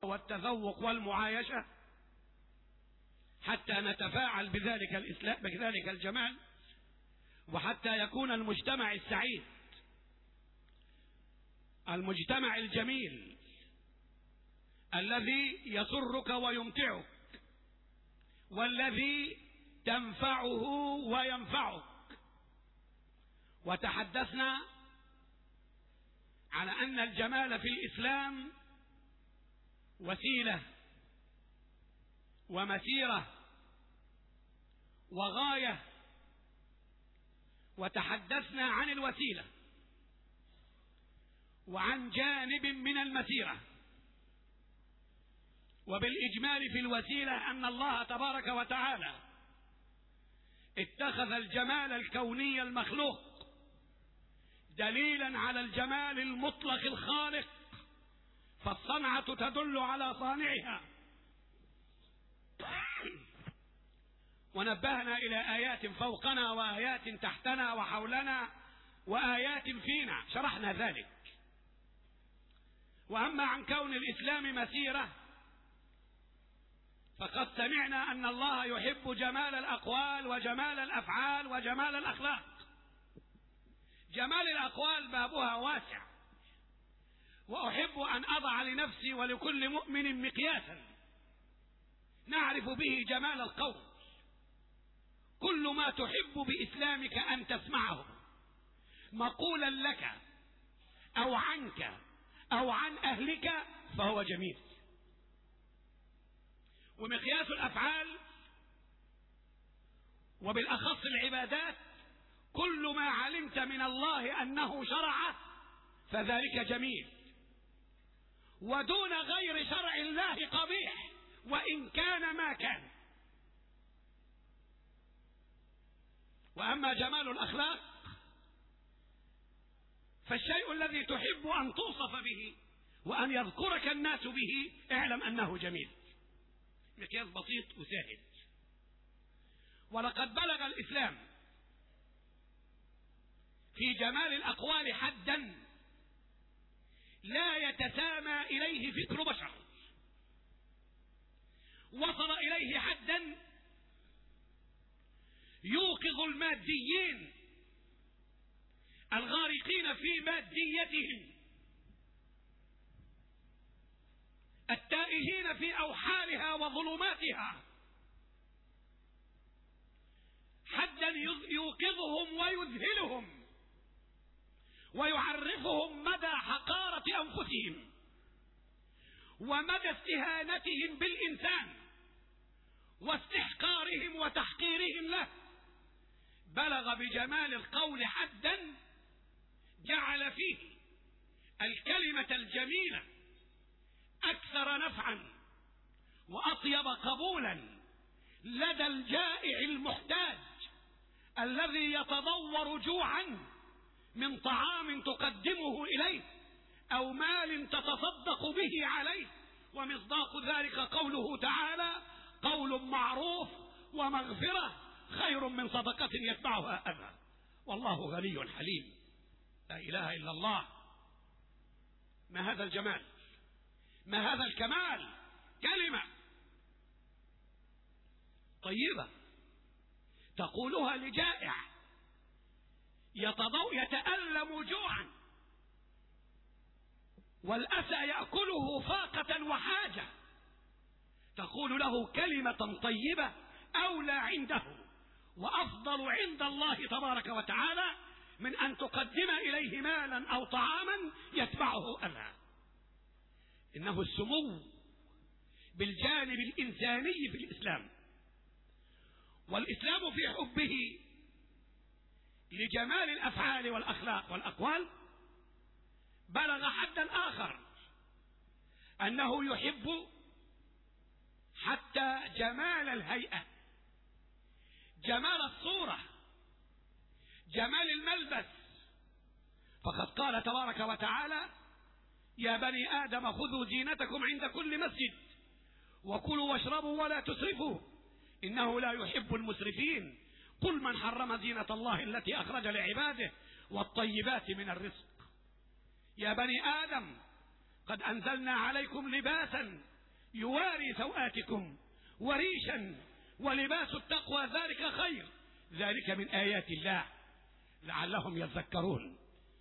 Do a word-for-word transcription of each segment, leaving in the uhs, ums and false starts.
والتذوق والمعايشة حتى نتفاعل بذلك الإسلام بذلك الجمال، وحتى يكون المجتمع السعيد، المجتمع الجميل الذي يسرك ويمتعك، والذي تنفعه وينفعك. وتحدثنا على أن الجمال في الإسلام وسيلة ومسيرة وغاية، وتحدثنا عن الوسيلة وعن جانب من المسيرة. وبالإجمال في الوسيلة أن الله تبارك وتعالى اتخذ الجمال الكوني المخلوق دليلا على الجمال المطلق الخالق، فالصنعة تدل على صانعها. ونبهنا إلى آيات فوقنا وآيات تحتنا وحولنا وآيات فينا، شرحنا ذلك. وأما عن كون الإسلام مسيرة، فقد سمعنا أن الله يحب جمال الأقوال وجمال الأفعال وجمال الأخلاق. جمال الأقوال بابها واسع، وأحب أن أضع لنفسي ولكل مؤمن مقياسا نعرف به جمال القول. كل ما تحب بإسلامك أن تسمعه مقولا لك أو عنك أو عن أهلك فهو جميل. ومقياس الأفعال وبالأخص العبادات، كل ما علمت من الله أنه شرعه فذلك جميل، ودون غير شرع الله قبيح وإن كان ما كان. وأما جمال الأخلاق فالشيء الذي تحب أن توصف به وأن يذكرك الناس به اعلم أنه جميل. مقياس بسيط وسهل. ولقد بلغ الإسلام في جمال الأقوال حدا لا يتسامى إليه فكر بشر، وصل إليه حدا يوقظ الماديين الغارقين في ماديتهم التائهين في أوحالها وظلماتها، حدا يوقظهم ويذهلهم ويعرفهم مدى حقارة أنفسهم ومدى استهانتهم بالإنسان واستحقارهم وتحقيرهم له. بلغ بجمال القول حدا جعل فيه الكلمة الجميلة أكثر نفعا وأطيب قبولا لدى الجائع المحتاج الذي يتضور جوعا من طعام تقدمه إليه أو مال تتصدق به عليه. ومصداق ذلك قوله تعالى: قول معروف ومغفرة خير من صدقة يتبعها أذى والله غني حليم. لا إله إلا الله. ما هذا الجمال، ما هذا الكمال. كلمة طيبة تقولها لجائع يتضو يتألم جوعا والأسى يأكله فاقة وحاجة، تقول له كلمة طيبة أولى عنده وأفضل عند الله تبارك وتعالى من أن تقدم إليه مالا أو طعاما يتبعه أذى. إنه السمو بالجانب الإنساني في الإسلام. والإسلام في حبه لجمال الأفعال والأخلاق والأقوال بلغ حدا آخر، أنه يحب حتى جمال الهيئة، جمال الصورة، جمال الملبس. فقد قال تبارك وتعالى: يا بني آدم خذوا زينتكم عند كل مسجد وكلوا واشربوا ولا تسرفوا إنه لا يحب المسرفين. قل من حرم زينة الله التي أخرج لعباده والطيبات من الرزق. يا بني آدم قد أنزلنا عليكم لباسا يواري سوآتكم وريشا ولباس التقوى ذلك خير ذلك من آيات الله لعلهم يذكرون.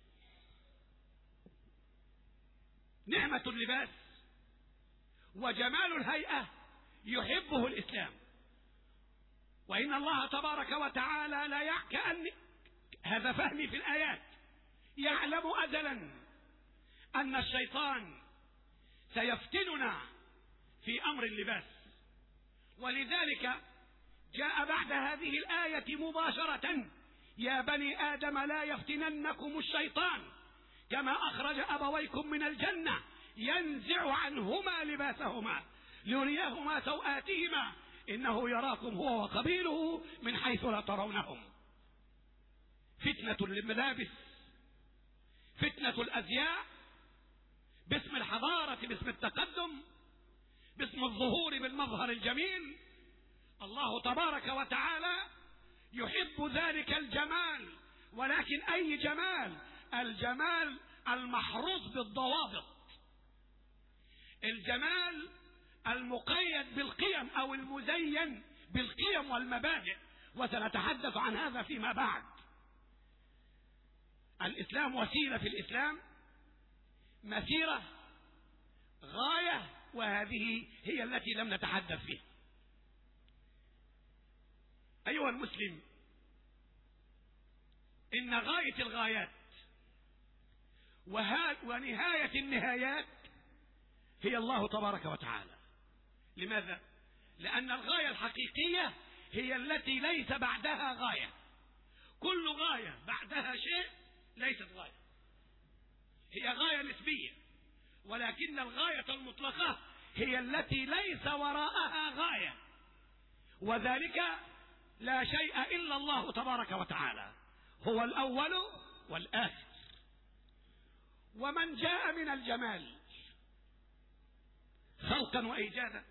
نعمة اللباس وجمال الهيئة يحبه الإسلام، وإن الله تبارك وتعالى لا كأن هذا فهمي في الآيات يعلم أزلا أن الشيطان سيفتننا في أمر اللباس، ولذلك جاء بعد هذه الآية مباشرة: يا بني آدم لا يفتننكم الشيطان كما أخرج أبويكم من الجنة ينزع عنهما لباسهما ليريهما سوآتهما إنه يراكم هو وقبيله من حيث لا ترونهم. فتنة الملابس، فتنة الأزياء، باسم الحضارة، باسم التقدم، باسم الظهور بالمظهر الجميل. الله تبارك وتعالى يحب ذلك الجمال، ولكن أي جمال؟ الجمال المحروس بالضوابط، الجمال المقيد بالقيم أو المزين بالقيم والمبادئ، وسنتحدث عن هذا فيما بعد. الإسلام وسيلة، في الإسلام مسيرة، غاية، وهذه هي التي لم نتحدث فيها. أيها المسلم، إن غاية الغايات ونهاية النهايات هي الله تبارك وتعالى. لماذا؟ لأن الغاية الحقيقية هي التي ليس بعدها غاية. كل غاية بعدها شيء ليست غاية، هي غاية نسبية، ولكن الغاية المطلقة هي التي ليس وراءها غاية، وذلك لا شيء إلا الله تبارك وتعالى، هو الأول والآخر. ومن جاء من الجمال خلقا وإيجادا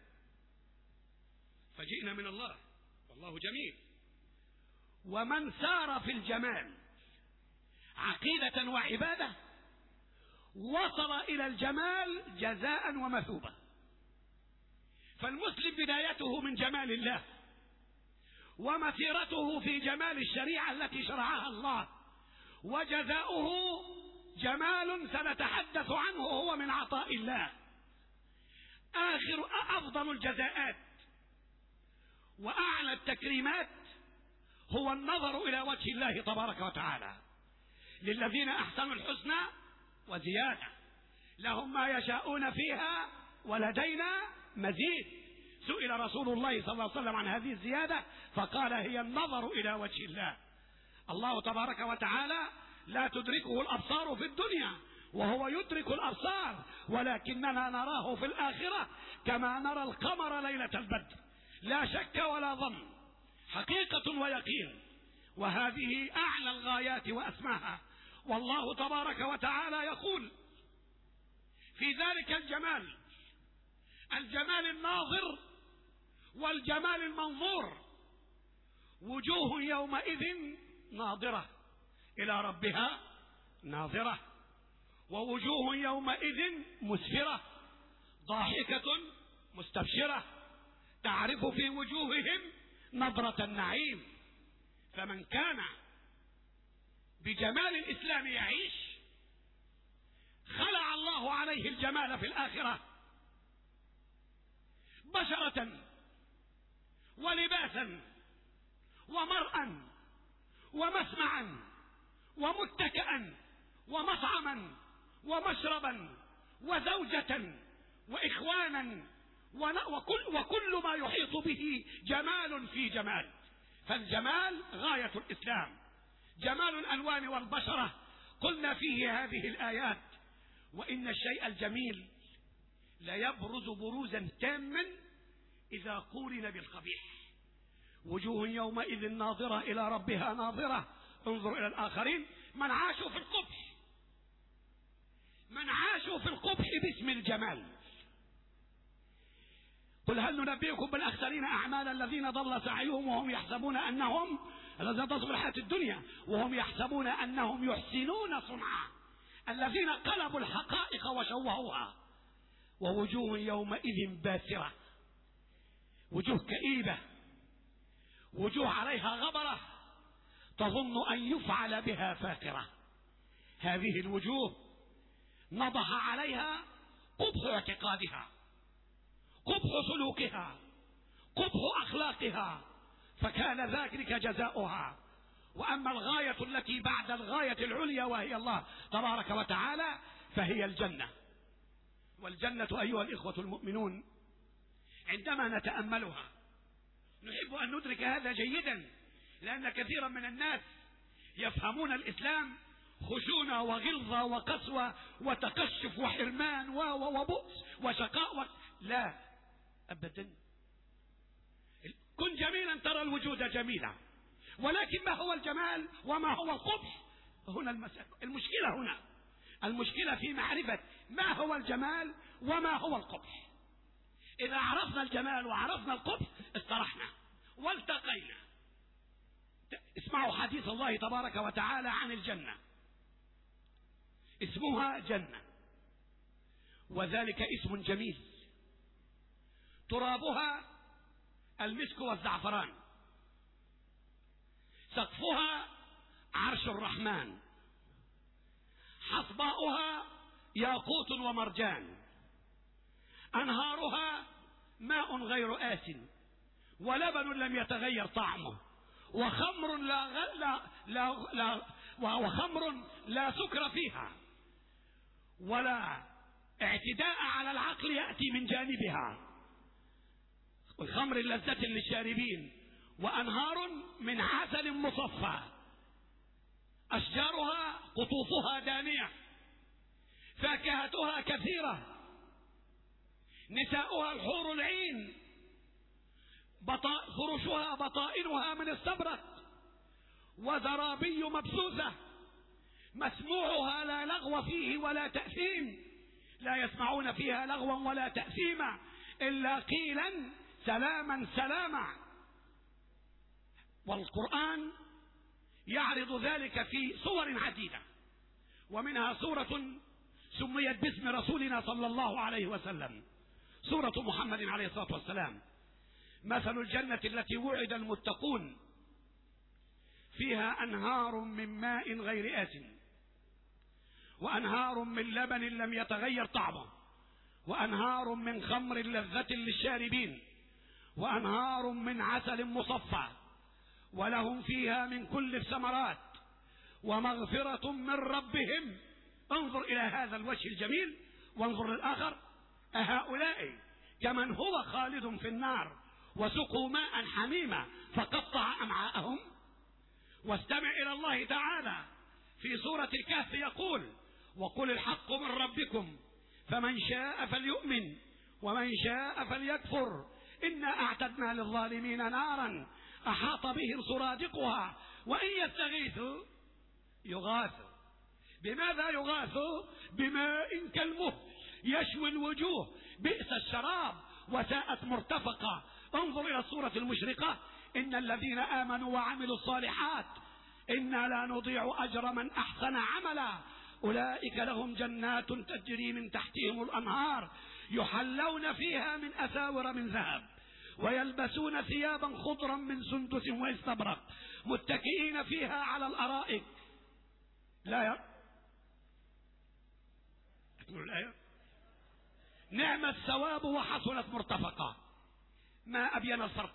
فجئنا من الله والله جميل، ومن سار في الجمال عقيدة وعبادة وصل إلى الجمال جزاء ومثوبة. فالمسلم بدايته من جمال الله، ومسيرته في جمال الشريعة التي شرعها الله، وجزاؤه جمال سنتحدث عنه هو من عطاء الله. آخر أفضل الجزاءات وأعلى التكريمات هو النظر إلى وجه الله تبارك وتعالى. للذين أحسنوا الحسنى وزيادة، لهم ما يشاءون فيها ولدينا مزيد. سئل رسول الله صلى الله عليه وسلم عن هذه الزيادة فقال: هي النظر إلى وجه الله. الله تبارك وتعالى لا تدركه الأبصار في الدنيا وهو يدرك الأبصار، ولكننا نراه في الآخرة كما نرى القمر ليلة البدر، لا شك ولا ظن، حقيقة ويقين. وهذه أعلى الغايات وأسماها. والله تبارك وتعالى يقول في ذلك الجمال، الجمال الناظر والجمال المنظور: وجوه يومئذ ناظرة إلى ربها ناظرة، ووجوه يومئذ مسفرة ضاحكة مستبشرة تعرف في وجوههم نظرة النعيم. فمن كان بجمال الإسلام يعيش خلع الله عليه الجمال في الآخرة بشرة ولباسا ومرأى ومسمعا ومتكئا ومطعما ومشربا وزوجة وإخوانا وكل, وكل ما يحيط به جمال في جمال. فالجمال غاية الإسلام، جمال الألوان والبشرة. قلنا فيه هذه الآيات: وإن الشيء الجميل ليبرز بروزا تاما إذا قورن بالقبيح. وجوه يومئذ ناظرة إلى ربها ناظرة. انظر إلى الآخرين من عاشوا في القبح، من عاشوا في القبح باسم الجمال. قل هل ننبئكم بالأخسرين أعمالا الذين ضل سعيهم وهم يحسبون أنهم الذين ضلوا في الحياة الدنيا وهم يحسبون أنهم يحسنون صنعا، الذين قلبوا الحقائق وشوهوها. ووجوه يومئذ باسرة، وجوه كئيبة، وجوه عليها غبرة تظن أن يفعل بها فاقرة. هذه الوجوه نضح عليها قبح اعتقادها، قبح سلوكها، قبح أخلاقها، فكان ذلك جزاؤها. وأما الغاية التي بعد الغاية العليا وهي الله تبارك وتعالى فهي الجنة. والجنة أيها الإخوة المؤمنون عندما نتأملها نحب أن ندرك هذا جيدا، لأن كثيرا من الناس يفهمون الإسلام خشونة وغلظة وقسوة وتقشف وحرمان وبؤس وشقاء و... لا أبدا. كن جميلا ترى الوجود جميلا، ولكن ما هو الجمال وما هو القبح؟ هنا المسألة. المشكلة هنا المشكلة في معرفة ما هو الجمال وما هو القبح. إذا عرفنا الجمال وعرفنا القبح استرحنا والتقينا. اسمعوا حديث الله تبارك وتعالى عن الجنة، اسمها جنة، وذلك اسم جميل، ترابها المسك والزعفران، سقفها عرش الرحمن، حصباؤها ياقوت ومرجان، أنهارها ماء غير آسن، ولبن لم يتغير طعمه، وخمر لا غ... لا لا, لا وخمر لا سكر فيها، ولا اعتداء على العقل يأتي من جانبها، والخمر لذة للشاربين، وأنهار من عسل مصفى، أشجارها قطوفها دانية، فاكهتها كثيرة، نساؤها الحور العين، بطا... فرشها بطائنها من استبرق، وزرابي مبثوثة، مسموعها لا لغو فيه ولا تأثيم، لا يسمعون فيها لغوا ولا تأثيما إلا قيلا سلاما سلاما. والقرآن يعرض ذلك في صور عديدة، ومنها سورة سميت باسم رسولنا صلى الله عليه وسلم، سورة محمد عليه الصلاة والسلام. مثل الجنة التي وعد المتقون فيها أنهار من ماء غير آسن، وأنهار من لبن لم يتغير طعمه، وأنهار من خمر لذة للشاربين، وأنهار من عسل مصفى، ولهم فيها من كل الثمرات، ومغفرة من ربهم. انظر إلى هذا الوجه الجميل وانظر للآخر، أهؤلاء كمن هو خالد في النار وسقوا ماء حميما فقطع أمعاءهم؟ واستمع إلى الله تعالى في سورة الكهف يقول: وقل الحق من ربكم فمن شاء فليؤمن ومن شاء فليكفر إنا أعتدنا للظالمين نارا أحاط بهم سرادقها وإن يستغيثوا يغاثوا. بماذا يغاثوا؟ بماء كالمهل يشوي الوجوه، بئس الشراب وساءت مرتفقة. انظر إلى السورة المشرقة: إن الذين آمنوا وعملوا الصالحات إنا لا نضيع أجر من أحسن عملا أولئك لهم جنات تجري من تحتهم الأنهار يحلون فيها من أساور من ذهب ويلبسون ثيابا خضرا من سندس واستبرق متكئين فيها على الأرائك. لا يا تقول الآية: نعم الثواب وحسنت مرتفقة. ما أبين الفرق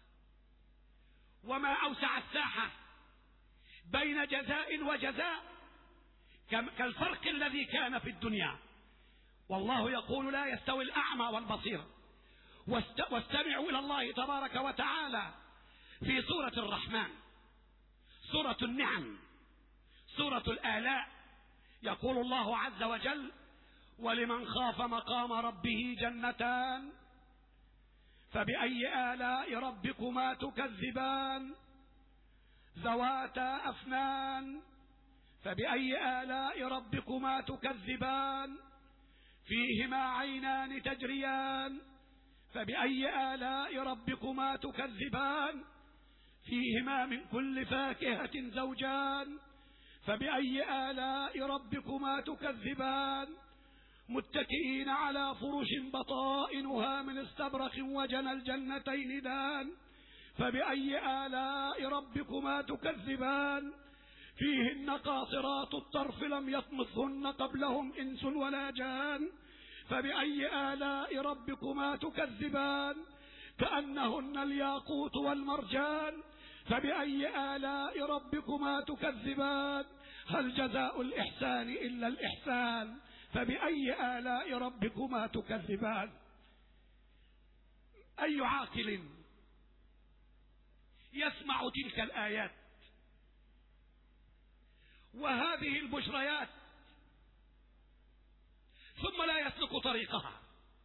وما أوسع الساحة بين جزاء وجزاء كالفرق الذي كان في الدنيا. والله يقول: لا يستوي الأعمى والبصير. واستمعوا إلى الله تبارك وتعالى في سورة الرحمن، سورة النعم، سورة الآلاء، يقول الله عز وجل: ولمن خاف مقام ربه جنتان فبأي آلاء ربكما تكذبان ذواتا أفنان فبأي آلاء ربكما تكذبان فيهما عينان تجريان فبأي آلاء ربكما تكذبان فيهما من كل فاكهة زوجان فبأي آلاء ربكما تكذبان متكئين على فرش بطائنها من استبرق وجنى الجنتين دان فبأي آلاء ربكما تكذبان فيهن قاصرات الطرف لم يطمثهن قبلهم إنس ولا جان فبأي آلاء ربكما تكذبان كأنهن الياقوت والمرجان فبأي آلاء ربكما تكذبان هل جزاء الإحسان إلا الإحسان فبأي آلاء ربكما تكذبان. أي عاقل يسمع تلك الآيات وهذه البشريات ثم لا يسلك طريقها؟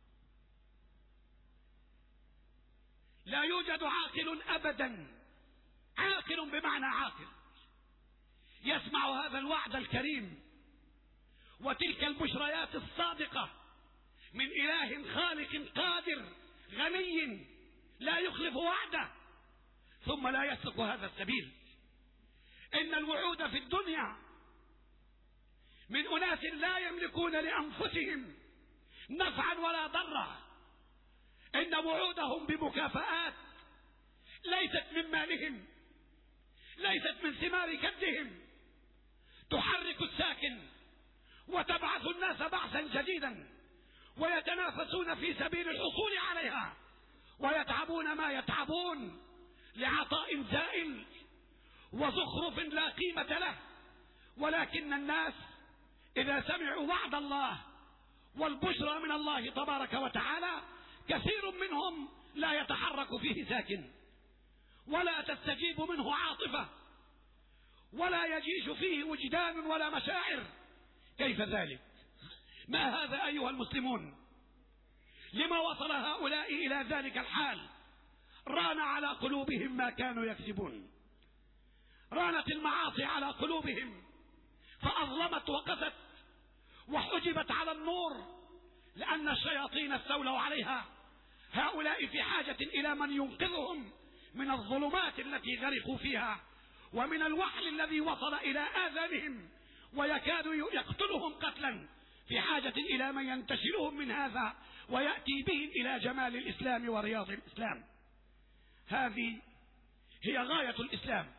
لا يوجد عاقل أبدا، عاقل بمعنى عاقل، يسمع هذا الوعد الكريم وتلك البشريات الصادقة من إله خالق قادر غني لا يخلف وعده، ثم لا يسلك هذا السبيل. إن الوعود في الدنيا من أناس لا يملكون لأنفسهم نفعا ولا ضرا، إن وعودهم بمكافآت ليست من مالهم، ليست من ثمار كدهم، تحرك الساكن وتبعث الناس بعثا جديدا ويتنافسون في سبيل الحصول عليها ويتعبون ما يتعبون لعطاء زائل وزخرف لا قيمة له. ولكن الناس إذا سمعوا وعد الله والبشرى من الله تبارك وتعالى كثير منهم لا يتحرك فيه ساكن ولا تستجيب منه عاطفة ولا يجيش فيه وجدان ولا مشاعر. كيف ذلك؟ ما هذا أيها المسلمون؟ لما وصل هؤلاء إلى ذلك الحال؟ ران على قلوبهم ما كانوا يكسبون، رانت المعاصي على قلوبهم فأظلمت وقست وحجبت على النور، لأن الشياطين استولوا عليها. هؤلاء في حاجة إلى من ينقذهم من الظلمات التي غرقوا فيها ومن الوحل الذي وصل إلى آذانهم ويكاد يقتلهم قتلا، في حاجة إلى من ينتشلهم من هذا ويأتي بهم إلى جمال الإسلام ورياض الإسلام. هذه هي غاية الإسلام،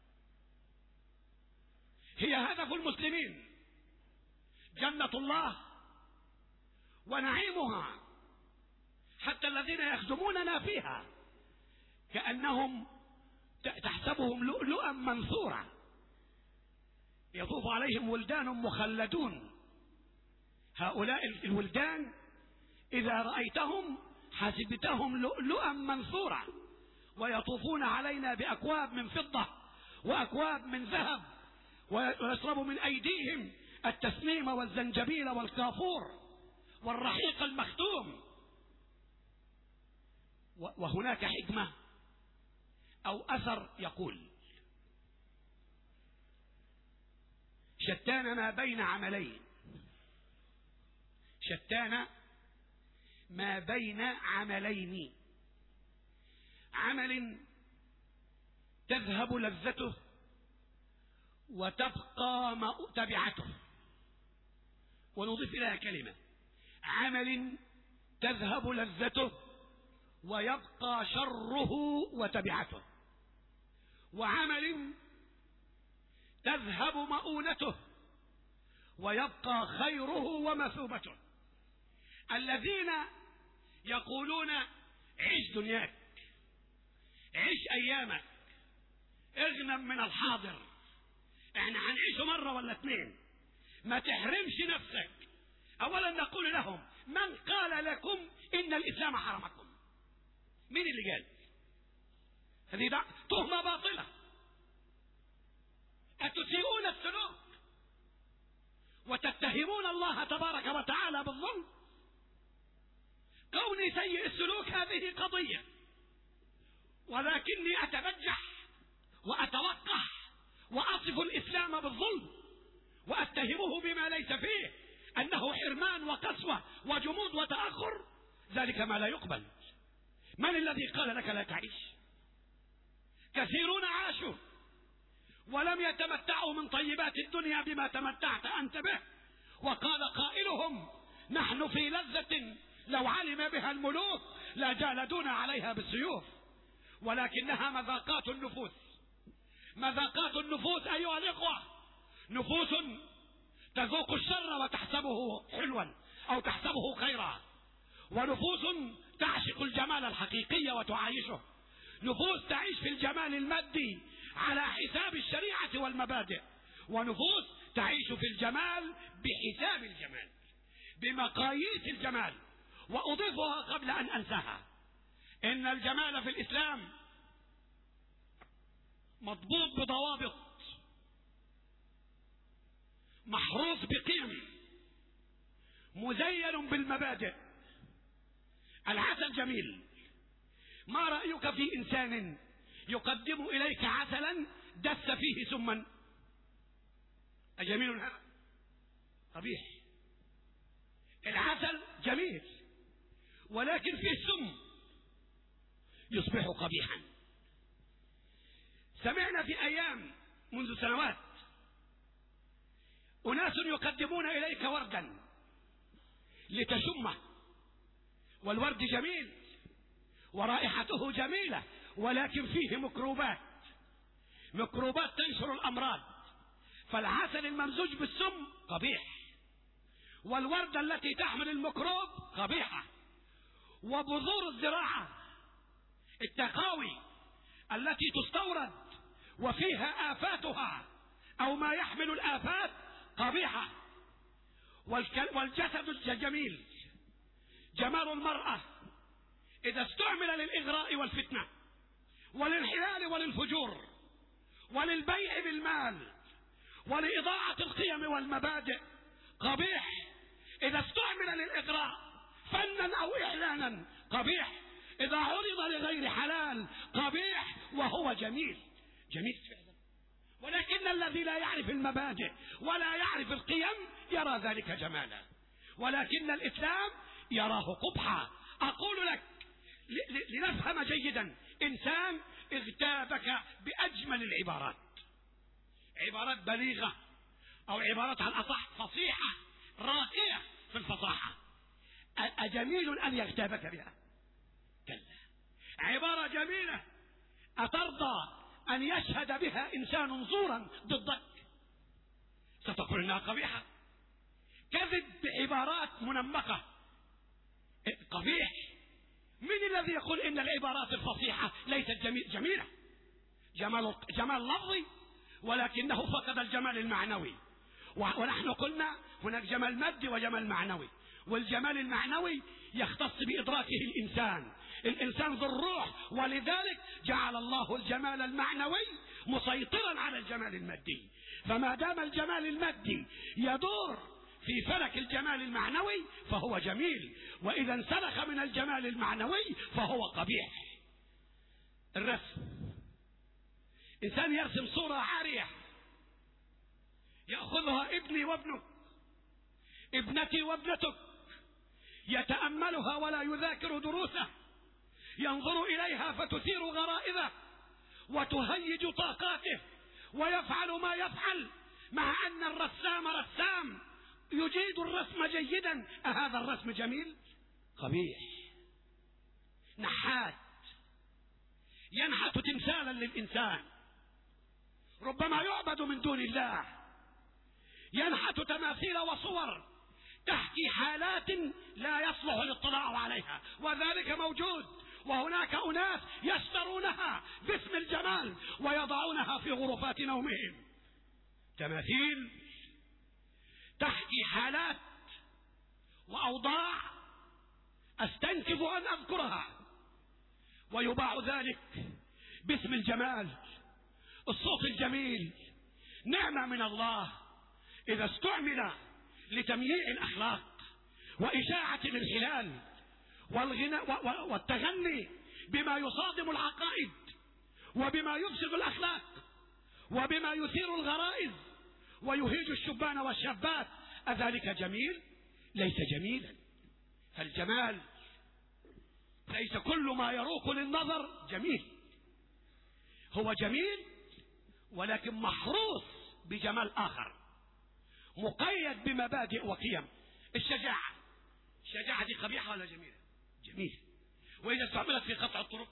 هي هدف المسلمين، جنة الله ونعيمها، حتى الذين يخدموننا فيها كأنهم تحسبهم لؤلؤا منثورا يطوف عليهم ولدان مخلدون. هؤلاء الولدان إذا رأيتهم حسبتهم لؤلؤا منثورا، ويطوفون علينا بأكواب من فضة وأكواب من ذهب، ويشرب من أيديهم التسنيم والزنجبيل والكافور والرحيق المختوم. وهناك حكمة أو أثر يقول: شتان ما بين عملين، شتان ما بين عملين، عمل تذهب لذته وتبقى تبعته، ونضيف إليها كلمة: عمل تذهب لذته ويبقى شره وتبعته، وعمل تذهب مؤونته ويبقى خيره ومثوبته. الذين يقولون عيش دنياك، عيش أيامك، اغنم من الحاضر، احنا هنعيشه مرة ولا اثنين، ما تحرمش نفسك. اولا نقول لهم: من قال لكم ان الاسلام حرمكم؟ مين اللي قال؟ هذه تهمة باطلة، أتسيئون السلوك وتتهمون الله تبارك وتعالى بالظلم. كوني سيء السلوك هذه قضية، ولكني أتبجح وأتوقع وأصف الإسلام بالظلم وأتهمه بما ليس فيه، أنه حرمان وقسوة وجمود وتأخر، ذلك ما لا يقبل. من الذي قال لك لا تعيش؟ كثيرون عاشوا ولم يتمتعوا من طيبات الدنيا بما تمتعت أنت به، وقال قائلهم: نحن في لذة لو علم بها الملوك لا جالدونا عليها بالسيوف، ولكنها مذاقات النفوس. مذاقات النفوس أيها الإخوة، نفوس تذوق الشر وتحسبه حلوا أو تحسبه خيرا، ونفوس تعشق الجمال الحقيقي وتعايشه، نفوس تعيش في الجمال المادي على حساب الشريعة والمبادئ، ونفوس تعيش في الجمال بحساب الجمال، بمقاييس الجمال. وأضيفها قبل أن أنساها، إن الجمال في الإسلام مضبوط بضوابط، محروس بقيم، مزين بالمبادئ. العسل جميل، ما رأيك في إنسان يقدم إليك عسلا دس فيه سما؟ أجميل هذا؟ قبيح. العسل جميل ولكن فيه سم يصبح قبيحا. سمعنا في أيام منذ سنوات أناس يقدمون إليك وردا لتشمه، والورد جميل ورائحته جميلة، ولكن فيه ميكروبات، ميكروبات تنشر الأمراض. فالعسل الممزوج بالسم قبيح، والوردة التي تحمل الميكروب قبيحة. وبذور الزراعة التقاوي التي تستورد وفيها آفاتها أو ما يحمل الآفات قبيحة. والجسد الجميل، جمال المرأة إذا استعمل للإغراء والفتنة وللحلال وللفجور وللبيع بالمال ولإضاعة القيم والمبادئ قبيح. إذا استعمل للإغراء فنا أو إعلانا قبيح. إذا عرض لغير حلال قبيح، وهو جميل، جميل فعلا. ولكن الذي لا يعرف المبادئ ولا يعرف القيم يرى ذلك جمالا، ولكن الإسلام يراه قبحا. أقول لك لنفهم جيدا، إنسان اغتابك بأجمل العبارات، عبارات بليغة أو عبارات على الأصح فصيحة راقية في الفصاحة، أجميل أن يغتابك بها؟ كلا. عبارة جميلة أترضى أن يشهد بها إنسان زورا ضدك؟ ستقول إنها قبيحة. كذب بعبارات منمقة قبيح. من الذي يقول إن العبارات الفصيحة ليست جميل جميلة؟ جمال جمال لفظي، ولكنه فقد الجمال المعنوي. ونحن قلنا هناك جمال مادي وجمال معنوي، والجمال المعنوي يختص بإدراكه الإنسان. الإنسان ذو الروح، ولذلك جعل الله الجمال المعنوي مسيطرا على الجمال المادي. فما دام الجمال المادي يدور في فلك الجمال المعنوي فهو جميل، وإذا انسلخ من الجمال المعنوي فهو قبيح. الرسم، إنسان يرسم صورة عارية يأخذها ابني وابنك، ابنتي وابنتك، يتأملها ولا يذاكر دروسه، ينظر إليها فتثير غرائزه وتهيج طاقاته ويفعل ما يفعل، مع أن الرسام رسام يجيد الرسم جيدا. أهذا الرسم جميل؟ قبيح. نحات ينحت تمثالا للإنسان ربما يعبد من دون الله، ينحت تماثيل وصور تحكي حالات لا يصلح الاطلاع عليها، وذلك موجود. وهناك أناس يشترونها باسم الجمال ويضعونها في غرفات نومهم، تماثيل تحكي حالات وأوضاع أستنكف أن أذكرها، ويباع ذلك باسم الجمال. الصوت الجميل نعمة من الله إذا استعمل لتمييع الأخلاق وإشاعة الانحلال والغناء والتغني بما يصادم العقائد وبما يفسد الأخلاق وبما يثير الغرائز ويهيج الشبان والشابات. أذلك جميل؟ ليس جميلا. فالجمال ليس كل ما يروق للنظر جميل، هو جميل ولكن محروس بجمال آخر مقيد بمبادئ وقيم. الشجاعة الشجاعة دي قبيحة ولا جميلة؟ جميلة. وإذا استعملت في قطع الطرق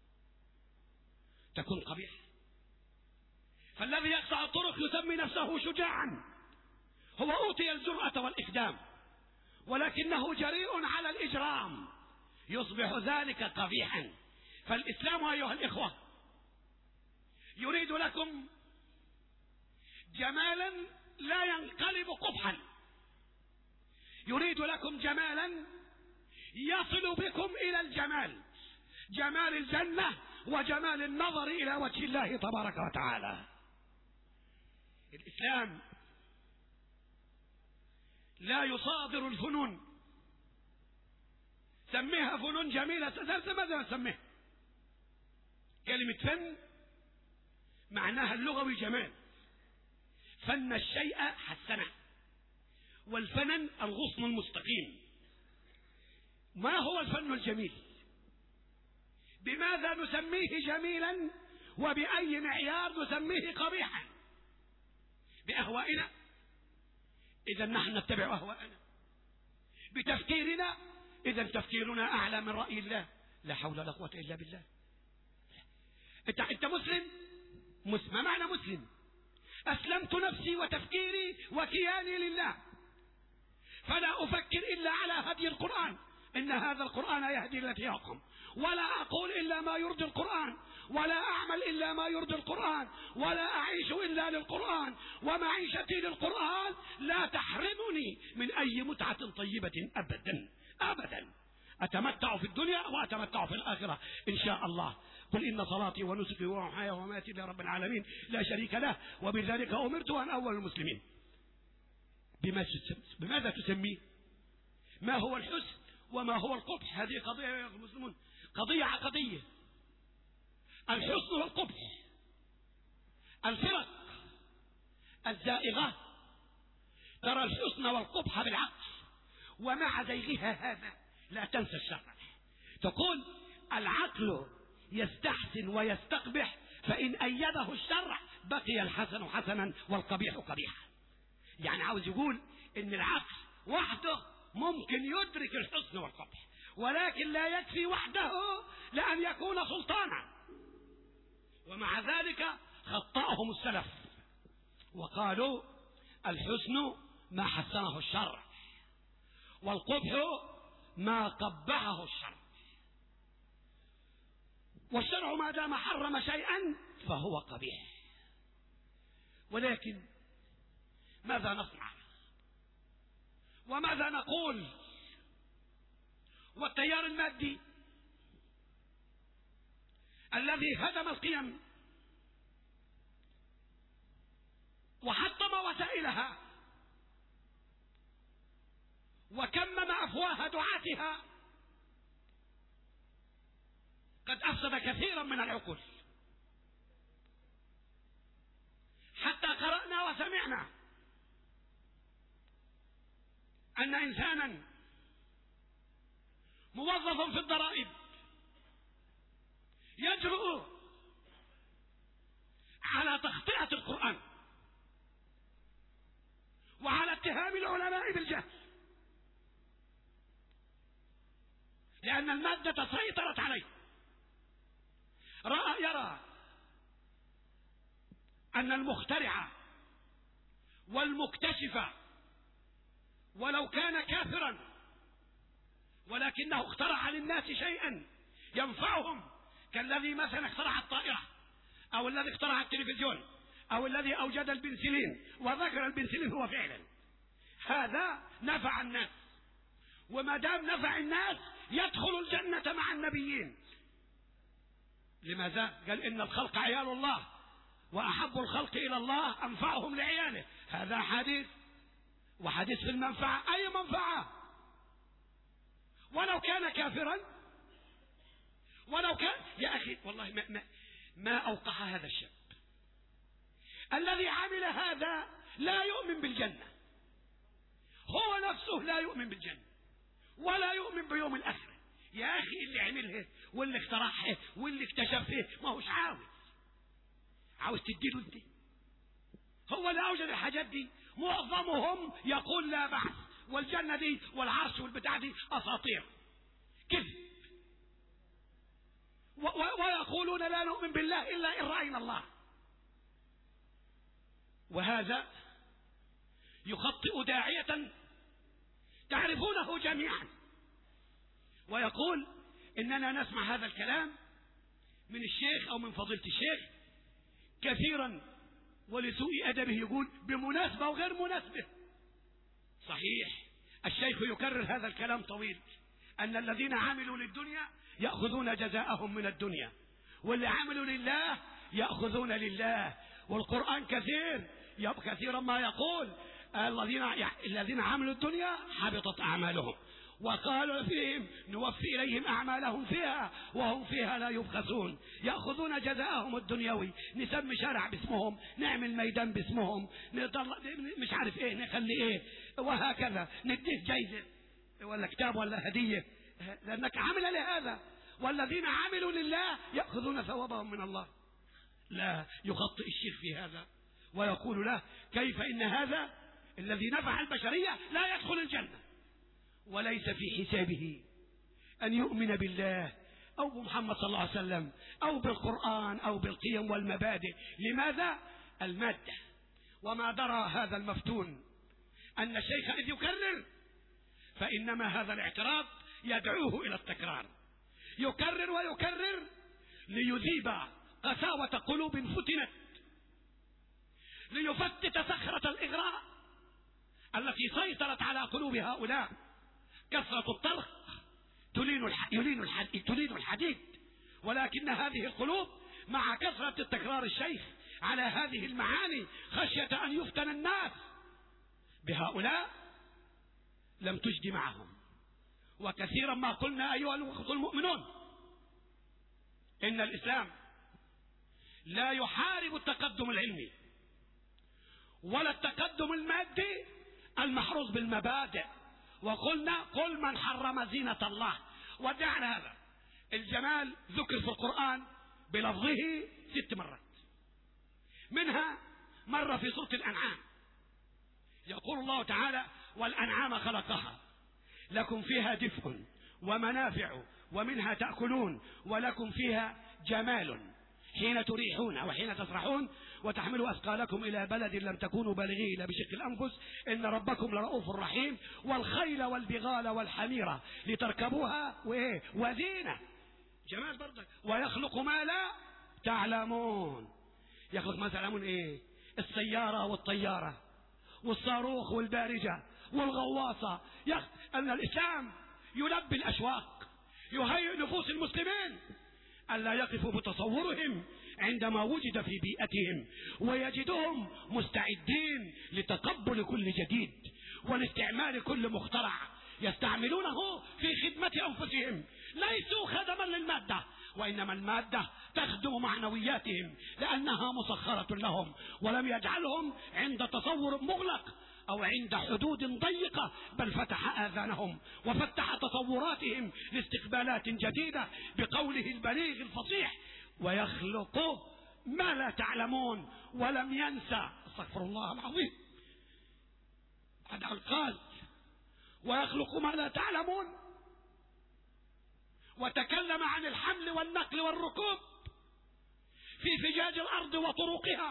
تكون قبيحة. فالذي يقطع الطرق يسمي نفسه شجاعا، هو أوتي الجرأة والإقدام، ولكنه جريء على الإجرام، يصبح ذلك قبيحا. فالإسلام أيها الإخوة يريد لكم جمالا لا ينقلب قبحا، يريد لكم جمالا يصل بكم إلى الجمال، جمال الجنة وجمال النظر إلى وجه الله تبارك وتعالى. الإسلام لا يصادر الفنون، سميها فنون جميلة، ماذا نسميها؟ كلمة فن معناها اللغوي جمال، فن الشيء حسنه، والفنن الغصن المستقيم. ما هو الفن الجميل؟ بماذا نسميه جميلا وبأي معيار نسميه قبيحا؟ بأهوائنا؟ إذا نحن نتبع أهواءنا. بتفكيرنا؟ إذا تفكيرنا أعلى من رأي الله. لا حول ولا قوة إلا بالله. أنت أنت مسلم؟ مسلم. ما معنى مسلم؟ أسلمت نفسي وتفكيري وكياني لله، فلا أفكر إلا على هدي القرآن، إن هذا القرآن يهدي التي هي أقوم، ولا أقول إلا ما يرضي القرآن، ولا أعمل إلا ما يرضي القرآن، ولا أعيش إلا للقرآن، ومعيشتي للقرآن لا تحرمني من أي متعة طيبة أبدا أبدا. أتمتع في الدنيا وأتمتع في الآخرة إن شاء الله. قل إن صلاتي ونسكي ومحياي ومماتي لرب العالمين لا شريك له وبذلك أمرت وأنا أول المسلمين. بماذا تسميه؟ ما هو الحسن وما هو القبح؟ هذه قضية يا المسلمون، قضية عقدية. الحسن والقبح، الفرق الزائغة ترى الحسن والقبح بالعكس، ومع زيغها هذا لا تنسى الشرع. تقول العقل يستحسن ويستقبح، فإن أيده الشرع بقي الحسن حسنا والقبيح قبيحا. يعني عاوز يقول إن العقل وحده ممكن يدرك الحسن والقبح، ولكن لا يكفي وحده لأن يكون سلطانا. ومع ذلك خطأهم السلف وقالوا الحسن ما حسنه الشرع، والقبح ما قبحه الشرع، والشرع ما دام حرم شيئا فهو قبيح. ولكن ماذا نصنع وماذا نقول؟ والتيار المادي الذي هدم القيم وحطم وسائلها وكمم أفواه دعاتها قد أفسد كثيرا من العقول. حتى قرأنا وسمعنا أن إنسانا موظف في الضرائب يجرؤ على تخطئة القرآن وعلى اتهام العلماء بالجهل، لأن المادة سيطرت عليه. رأى يرى أن المخترع والمكتشف ولو كان كافرا ولكنه اخترع للناس شيئا ينفعهم، كالذي مثلا اخترع الطائرة، أو الذي اخترع التلفزيون، أو الذي أوجد البنسلين، وذكر البنسلين هو فعلا هذا نفع الناس، وما دام نفع الناس يدخل الجنة مع النبيين. لماذا؟ قال إن الخلق عيال الله وأحب الخلق إلى الله أنفعهم لعياله. هذا حديث، وحديث في المنفعة. أي منفعة؟ ولو كان كافرا، ولو كان يا أخي والله ما, ما, ما أوقع هذا الشاب الذي عمل هذا لا يؤمن بالجنة، هو نفسه لا يؤمن بالجنة ولا يؤمن بيوم الآخرة. يا أخي اللي عمله واللي اخترعه واللي اكتشفه ما هوش عاوز عاوز تديله انت. هو اللي أوجد الحاجات دي. معظمهم يقول لا بعث والجنة دي والعرش والبتاع دي أساطير كذب، ويقولون لا نؤمن بالله إلا إن رأينا الله. وهذا يخطئ داعية تعرفونه جميعا، ويقول إننا نسمع هذا الكلام من الشيخ أو من فضيلة الشيخ كثيرا، ولسوء أدبه يقول بمناسبة وغير مناسبة. صحيح الشيخ يكرر هذا الكلام طويل، أن الذين عملوا للدنيا يأخذون جزاءهم من الدنيا، واللي عملوا لله يأخذون لله. والقرآن كثير كثيرا ما يقول الذين الذين عملوا الدنيا حبطت أعمالهم، وقالوا فيهم نوفي إليهم أعمالهم فيها وهم فيها لا يبخسون. يأخذون جزاءهم الدنيوي، نسمي شارع باسمهم، نعمل ميدان باسمهم، مش عارف ايه نخلي ايه، وهكذا نديه جايزة ولا كتاب ولا هدية لأنك عمل لهذا. والذين عملوا لله يأخذون ثوابهم من الله. لا، يخطئ الشيخ في هذا ويقول له كيف إن هذا الذي نفع البشرية لا يدخل الجنة، وليس في حسابه أن يؤمن بالله أو بمحمد صلى الله عليه وسلم أو بالقرآن أو بالقيم والمبادئ. لماذا؟ المادة. وما درى هذا المفتون أن الشيخ إذ يكرر فإنما هذا الاعتراض يدعوه إلى التكرار، يكرر ويكرر ليذيب قساوة قلوب فتنت، ليفتت صخرة الإغراء التي سيطرت على قلوب هؤلاء. كثرة الطرق تلين الحديد, تلين الحديد، ولكن هذه القلوب مع كثرة التكرار الشيخ على هذه المعاني خشية أن يفتن الناس بهؤلاء لم تجد معهم. وكثيرا ما قلنا أيها الأخوة المؤمنون إن الإسلام لا يحارب التقدم العلمي ولا التقدم المادي المحروز بالمبادئ. وقلنا قل من حرم زينة الله، ودعنا هذا. الجمال ذكر في القرآن بلفظه ست مرات، منها مرة في سورة الأنعام يقول الله تعالى والأنعام خلقها لكم فيها دفء ومنافع ومنها تأكلون ولكم فيها جمال حين تريحون وحين تسرحون وتحملوا أثقالكم إلى بلد لم تكونوا بالغيه إلا بشق الأنفس إن ربكم لرؤوف رحيم والخيل والبغال والحميرة لتركبوها وإيه وزينة جمال برضك ويخلق ما لا تعلمون. يخلق ما تعلمون إيه؟ السيارة والطيارة والصاروخ والبارجة والغواصة. أن الإسلام يلبي الأشواق، يهيئ نفوس المسلمين ألا يقفوا بتصورهم عندما وجد في بيئتهم، ويجدهم مستعدين لتقبل كل جديد ولاستعمال كل مخترع يستعملونه في خدمة أنفسهم. ليسوا خدما للمادة، وإنما المادة تخدم معنوياتهم لأنها مسخرة لهم، ولم يجعلهم عند تصور مغلق أو عند حدود ضيقة، بل فتح آذانهم وفتح تصوراتهم لاستقبالات جديدة بقوله البليغ الفصيح ويخلق ما لا تعلمون. ولم ينسى استغفر الله العظيم بعد أن قال ويخلق ما لا تعلمون وتكلم عن الحمل والنقل والركوب في فجاج الأرض وطرقها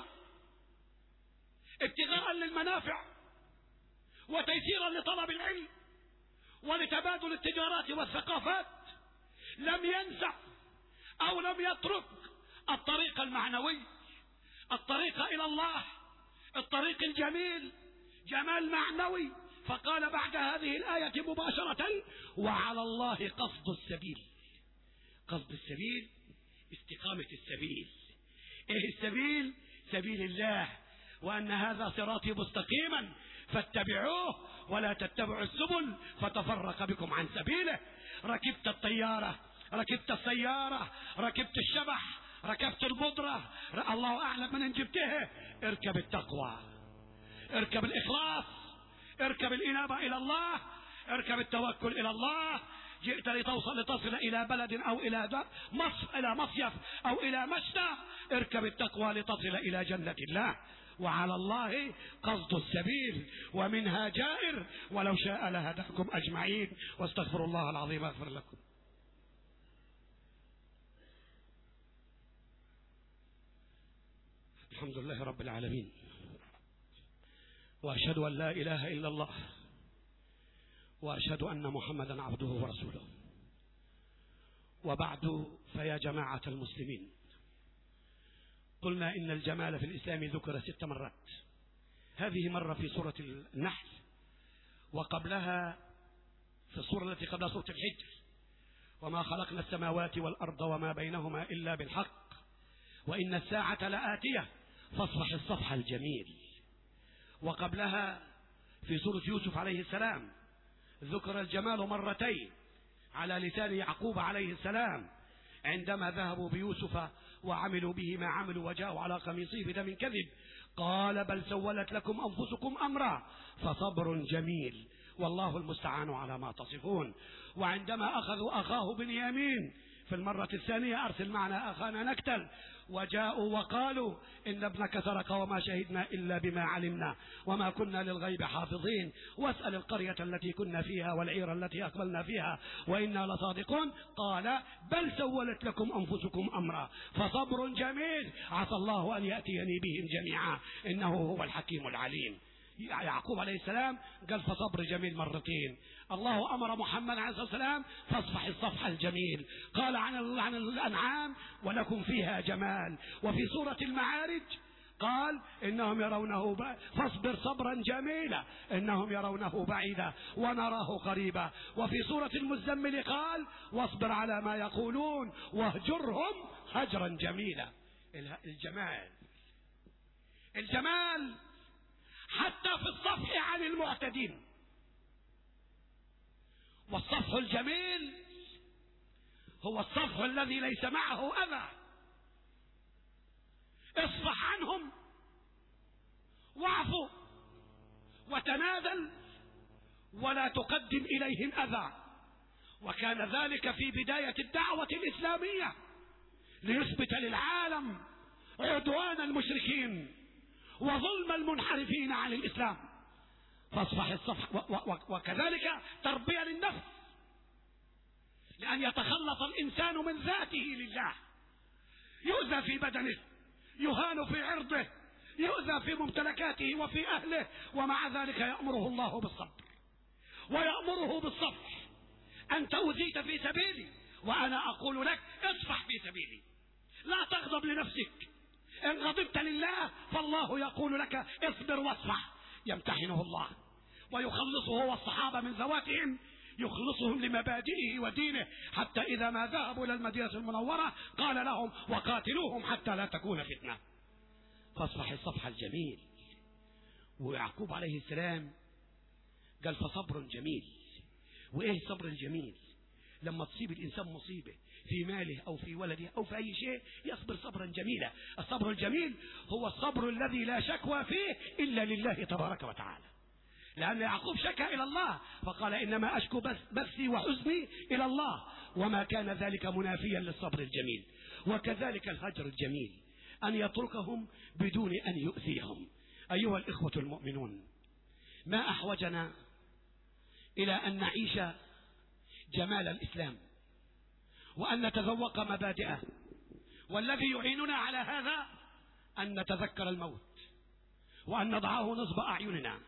ابتغاء للمنافع وتيسيرا لطلب العلم ولتبادل التجارات والثقافات. لم ينسى أو لم يترك الطريق المعنوي، الطريق إلى الله، الطريق الجميل، جمال معنوي. فقال بعد هذه الآية مباشرة وعلى الله قصد السبيل. قصد السبيل استقامة السبيل. ايه السبيل؟ سبيل الله، وأن هذا صراطي مستقيما فاتبعوه ولا تتبعوا السبل فتفرق بكم عن سبيله. ركبت الطيارة، ركبت السيارة، ركبت الشبح، ركبت البودرة، الله أعلم من جبتها. اركب التقوى، اركب الإخلاص، اركب الإنابة إلى الله، اركب التوكل إلى الله. جئت لتوصل لتصل إلى بلد أو إلى مصف إلى مصيف أو إلى مشتى، اركب التقوى لتصل إلى جنة الله. وعلى الله قصد السبيل ومنها جائر، ولو شاء لهداكم أجمعين. واستغفر الله العظيم أغفر لكم. الحمد لله رب العالمين، وأشهد أن لا إله إلا الله، وأشهد أن محمدا عبده ورسوله. وبعد، فيا جماعة المسلمين، قلنا إن الجمال في الإسلام ذكر ست مرات. هذه مرة في سورة النحل، وقبلها في السورة التي قبلها سورة الحجر: وما خلقنا السماوات والأرض وما بينهما إلا بالحق وإن الساعة لآتية فاصفح الصفح الجميل. وقبلها في سورة يوسف عليه السلام ذكر الجمال مرتين على لسان يعقوب عليه السلام عندما ذهبوا بيوسف وعملوا به ما عملوا وجاءوا على قميصه بدم كذب، قال بل سولت لكم أنفسكم أمرا فصبر جميل والله المستعان على ما تصفون. وعندما أخذوا أخاه بنيامين في المرة الثانية: أرسل معنا أخانا نكتل، وجاءوا وقالوا إن ابنك سرق وما شهدنا إلا بما علمنا وما كنا للغيب حافظين، واسأل القرية التي كنا فيها والعير التي أقبلنا فيها وإنا لصادقون. قال بل سولت لكم أنفسكم أمرا فصبر جميل عسى الله أن يأتيني بهم جميعا إنه هو الحكيم العليم. يعقوب عليه السلام قال فصبر جميل مرتين. الله أمر محمد عليه الصلاة والسلام فاصفح الصفح الجميل. قال عن عن الأنعام ولكم فيها جمال. وفي سورة المعارج قال إنهم يرونه ب... فاصبر صبرا جميلا إنهم يرونه بعيدا ونراه قريبا. وفي سورة المزمل قال واصبر على ما يقولون واهجرهم هجرا جميلا. الجمال الجمال حتى في الصفح عن المعتدين. والصفح الجميل هو الصفح الذي ليس معه أذى. اصفح عنهم واعفو وتنازل ولا تقدم إليهم أذى. وكان ذلك في بداية الدعوة الإسلامية ليثبت للعالم عدوان المشركين وظلم المنحرفين عن الإسلام. فاصفح الصفح. وكذلك تربية للنفس، لأن يتخلص الإنسان من ذاته لله. يؤذى في بدنه، يهان في عرضه، يؤذى في ممتلكاته وفي أهله، ومع ذلك يأمره الله بالصبر ويأمره بالصفح. أنت أوذيت في سبيلي وأنا أقول لك اصفح في سبيلي، لا تغضب لنفسك. إن غضبت لله فالله يقول لك اصبر واصفح. يمتحنه الله ويخلصه هو الصحابة من ذواتهم، يخلصهم لمبادئه ودينه، حتى إذا ما ذهبوا إلى المدينة المنورة قال لهم وقاتلوهم حتى لا تكون فتنة. فاصفح الصفح الجميل. ويعقوب عليه السلام قال فصبر جميل. وإيه الصبر الجميل؟ لما تصيب الإنسان مصيبة في ماله أو في ولده أو في أي شيء يصبر صبرا جميلا. الصبر الجميل هو الصبر الذي لا شكوى فيه إلا لله تبارك وتعالى. لأن يعقوب شكى إلى الله فقال إنما أشكو بثي وحزني إلى الله، وما كان ذلك منافيا للصبر الجميل. وكذلك الهجر الجميل، أن يتركهم بدون أن يؤذيهم. أيها الإخوة المؤمنون، ما أحوجنا إلى أن نعيش جمال الإسلام وأن نتذوق مبادئه. والذي يعيننا على هذا أن نتذكر الموت، وأن نضعه نصب أعيننا،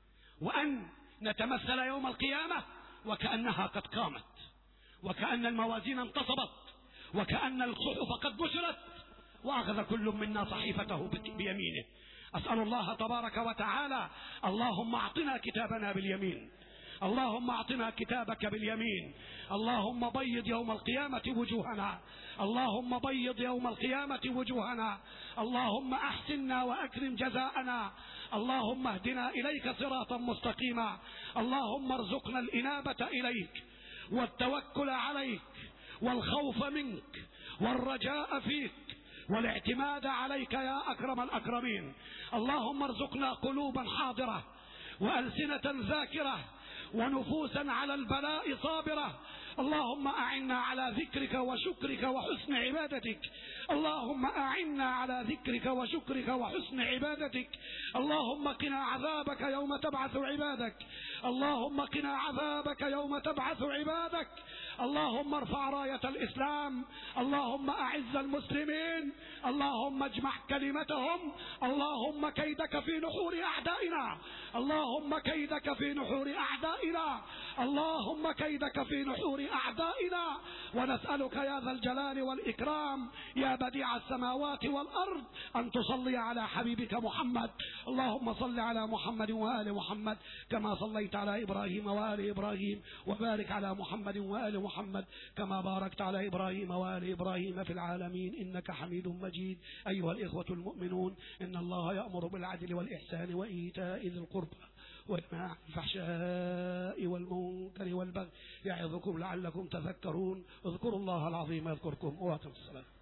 وأن نتمثل يوم القيامة وكأنها قد قامت، وكأن الموازين انتصبت، وكأن الصحف قد بشرت، وأخذ كل منا صحيفته بيمينه. أسأل الله تبارك وتعالى اللهم أعطنا كتابنا باليمين، اللهم أعطنا كتابك باليمين، اللهم بيض يوم القيامة وجوهنا، اللهم بيض يوم القيامة وجوهنا، اللهم أحسنا وأكرم جزاءنا، اللهم اهدنا إليك صراطا مستقيما، اللهم ارزقنا الإنابة إليك والتوكل عليك والخوف منك والرجاء فيك والاعتماد عليك يا أكرم الأكرمين. اللهم ارزقنا قلوبا حاضرة وألسنة ذاكرة ونفوسا على البلاء صابرة اللهم أعنا على ذكرك وشكرك وحسن عبادتك. اللهم أعنا على ذكرك وشكرك وحسن عبادتك. اللهم قنا عذابك يوم تبعث عبادك. اللهم قنا عذابك يوم تبعث عبادك. اللهم ارفع راية الإسلام. اللهم أعز المسلمين. اللهم اجمع كلمتهم. اللهم كيدك في نحور أعدائنا. اللهم كيدك في نحور أعدائنا. اللهم كيدك في نحور أعدائنا. ونسألك يا ذا الجلال والإكرام يا بديع السماوات والأرض أن تصلي على حبيبك محمد. اللهم صل على محمد وآل محمد كما صليت على إبراهيم وآل إبراهيم، وبارك على محمد وآل محمد كما باركت على إبراهيم وآل إبراهيم في العالمين إنك حميد مجيد. أيها الإخوة المؤمنون، إن الله يأمر بالعدل والإحسان وإيتاء ذي القربى وينهى عن الفحشاء والمنكر والبغي يعظكم لعلكم تذكرون. اذكروا الله العظيم يذكركم وأقيموا الصلاة.